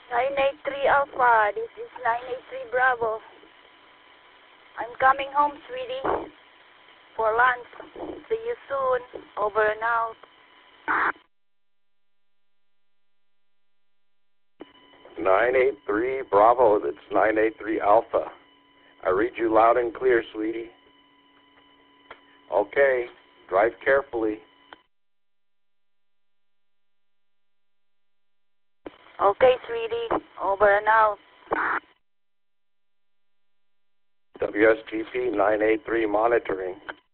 983 Alpha, this is 983 Bravo. I'm coming home, sweetie, for lunch. See you soon. Over and out. 983 Bravo, that's 983 Alpha. I read you loud and clear, sweetie. Okay, drive carefully. Okay, sweetie, over and out. WSGP 983 monitoring.